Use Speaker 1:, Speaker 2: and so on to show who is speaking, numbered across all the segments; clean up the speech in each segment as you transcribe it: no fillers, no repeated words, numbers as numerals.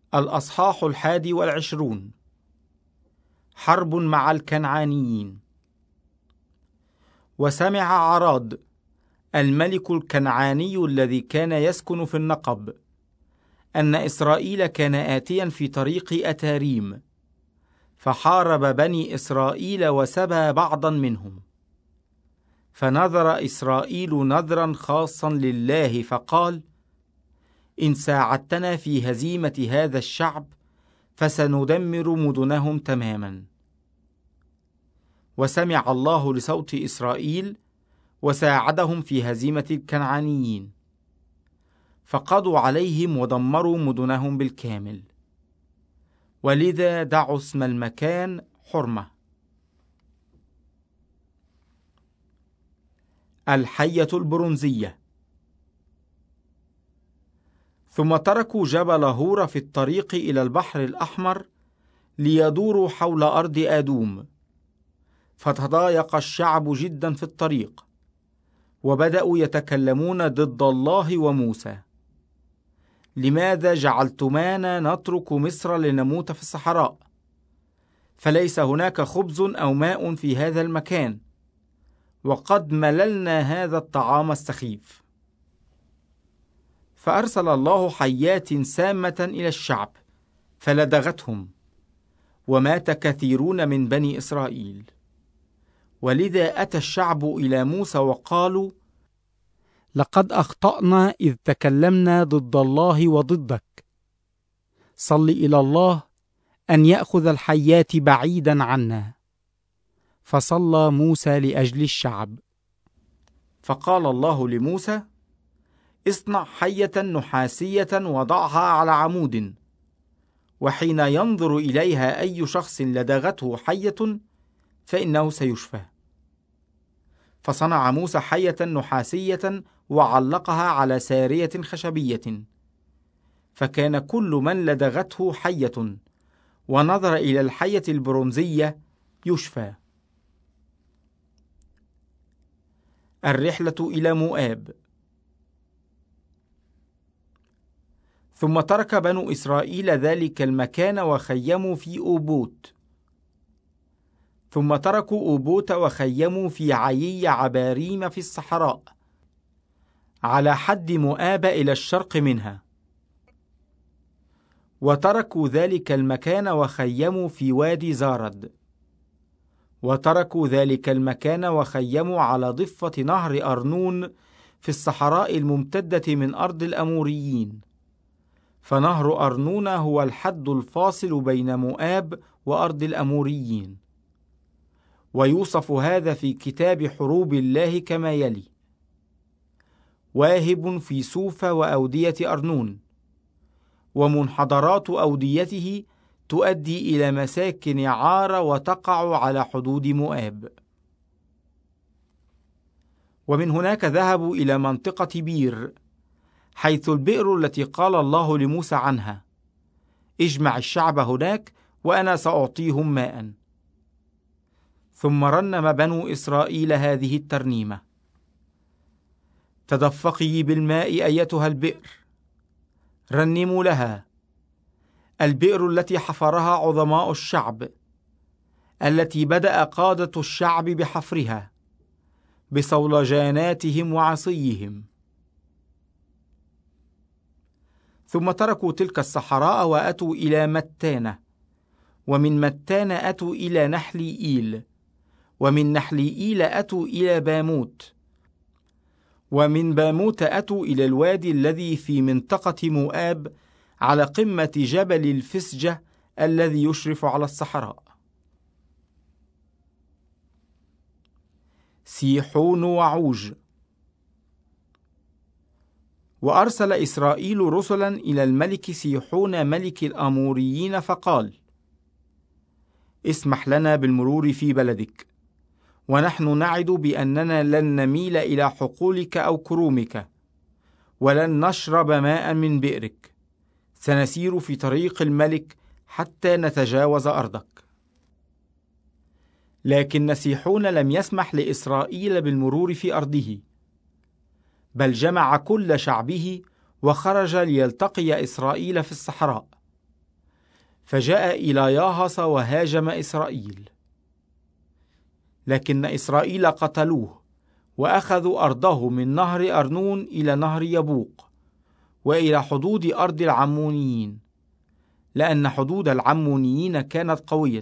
Speaker 1: الأصحاح 21. حرب مع الكنعانيين. وسمع عراد الملك الكنعاني الذي كان يسكن في النقب أن إسرائيل كان آتيا في طريق أتاريم، فحارب بني إسرائيل وسبى بعضا منهم. فنذر إسرائيل نذرا خاصا لله فقال: إن ساعدتنا في هزيمة هذا الشعب فسندمر مدنهم تماما. وسمع الله لصوت إسرائيل وساعدهم في هزيمة الكنعانيين، فقضوا عليهم ودمروا مدنهم بالكامل، ولذا دعوا اسم المكان حرمة. الحية البرونزية. ثم تركوا جبل هور في الطريق إلى البحر الأحمر ليدوروا حول أرض آدوم، فتضايق الشعب جدا في الطريق، وبدأوا يتكلمون ضد الله وموسى: لماذا جعلتمانا نترك مصر لنموت في الصحراء؟ فليس هناك خبز أو ماء في هذا المكان، وقد مللنا هذا الطعام السخيف. فأرسل الله حيات سامة إلى الشعب فلدغتهم، ومات كثيرون من بني إسرائيل. ولذا أتى الشعب إلى موسى وقالوا:
Speaker 2: لقد أخطأنا إذ تكلمنا ضد الله وضدك. صل إلى الله أن يأخذ الحيات بعيدا عنا. فصلى موسى لأجل الشعب.
Speaker 1: فقال الله لموسى: اصنع حية نحاسية وضعها على عمود، وحين ينظر إليها أي شخص لدغته حية فإنه سيشفى. فصنع موسى حية نحاسية وعلقها على سارية خشبية، فكان كل من لدغته حية ونظر إلى الحية البرونزية يشفى. الرحلة إلى مؤاب. ثم ترك بنو إسرائيل ذلك المكان وخيموا في أوبوت. ثم تركوا أوبوت وخيموا في عيي عباريم في الصحراء على حد مؤاب إلى الشرق منها. وتركوا ذلك المكان وخيموا في وادي زارد. وتركوا ذلك المكان وخيموا على ضفة نهر أرنون في الصحراء الممتدة من أرض الأموريين، فنهر أرنون هو الحد الفاصل بين مؤاب وأرض الأموريين. ويوصف هذا في كتاب حروب الله كما يلي: واهب في سوف وأودية أرنون، ومنحدرات أوديته تؤدي إلى مساكن عار وتقع على حدود مؤاب. ومن هناك ذهبوا إلى منطقة بير، حيث البئر التي قال الله لموسى عنها: اجمع الشعب هناك وأنا سأعطيهم ماء. ثم رنم بنو إسرائيل هذه الترنيمة: تدفقي بالماء أيتها البئر، رنموا لها، البئر التي حفرها عظماء الشعب، التي بدأ قادة الشعب بحفرها بصولجاناتهم وعصيهم. ثم تركوا تلك الصحراء وأتوا إلى متانة، ومن متانة أتوا إلى نحليئيل، ومن نحليئيل أتوا إلى باموت، ومن باموت أتوا إلى الوادي الذي في منطقة مؤاب على قمة جبل الفسجة الذي يشرف على الصحراء. سيحون وعوج. وأرسل إسرائيل رسلا إلى الملك سيحون ملك الأموريين فقال: اسمح لنا بالمرور في بلدك، ونحن نعد بأننا لن نميل إلى حقولك أو كرومك، ولن نشرب ماء من بئرك، سنسير في طريق الملك حتى نتجاوز أرضك. لكن سيحون لم يسمح لإسرائيل بالمرور في أرضه، بل جمع كل شعبه وخرج ليلتقي إسرائيل في الصحراء. فجاء إلى ياهص وهاجم إسرائيل، لكن إسرائيل قتلوه وأخذوا أرضه من نهر أرنون إلى نهر يبوق وإلى حدود أرض العمونيين، لأن حدود العمونيين كانت قوية.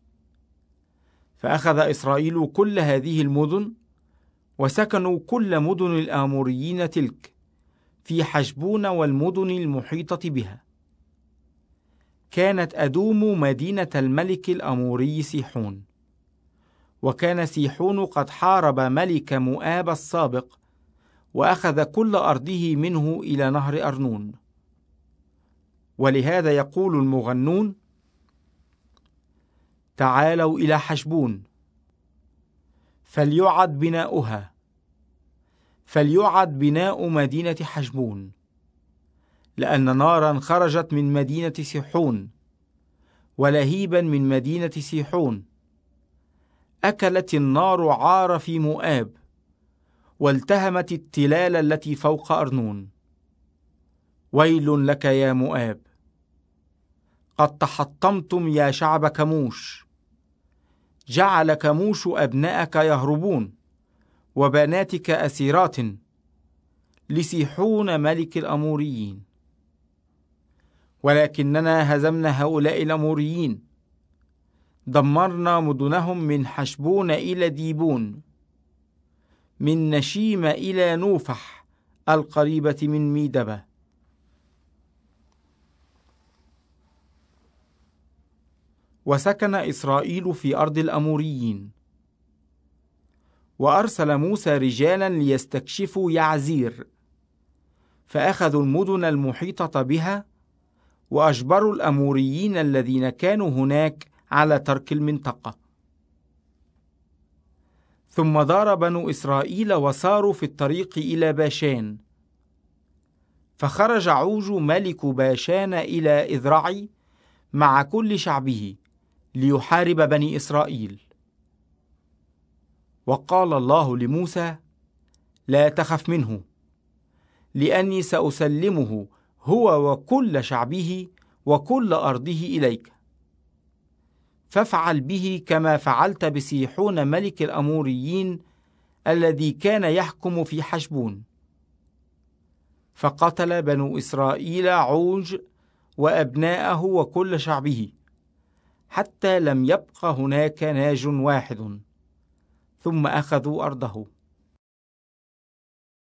Speaker 1: فأخذ إسرائيل كل هذه المدن، وسكنوا كل مدن الآموريين تلك في حشبون والمدن المحيطة بها. كانت أدوم مدينة الملك الأموري سيحون، وكان سيحون قد حارب ملك مؤاب السابق وأخذ كل أرضه منه إلى نهر أرنون. ولهذا يقول المغنون: تعالوا إلى حشبون فليعد بناؤها، فليعد بناء مدينة حشبون، لأن نارا خرجت من مدينة سيحون ولهيبا من مدينة سيحون. أكلت النار عار في مؤاب، والتهمت التلال التي فوق أرنون. ويل لك يا مؤاب، قد تحطمتم يا شعب كموش. جعل كموش أبناءك يهربون وبناتك أسيرات لسيحون ملك الأموريين. ولكننا هزمنا هؤلاء الأموريين، دمرنا مدنهم من حشبون إلى ديبون، من نشيم إلى نوفح القريبة من ميدبة. وسكن إسرائيل في أرض الأموريين. وأرسل موسى رجالا ليستكشفوا يعزير، فأخذوا المدن المحيطة بها، وأجبروا الأموريين الذين كانوا هناك على ترك المنطقة. ثم دار بنو إسرائيل وساروا في الطريق إلى باشان، فخرج عوج ملك باشان إلى إذرعي مع كل شعبه ليحارب بني إسرائيل. وقال الله لموسى: لا تخف منه، لأني سأسلمه هو وكل شعبه وكل أرضه إليك، فافعل به كما فعلت بسيحون ملك الأموريين الذي كان يحكم في حشبون. فقتل بنو إسرائيل عوج وأبناءه وكل شعبه، حتى لم يبق هناك ناج واحد، ثم أخذوا أرضه.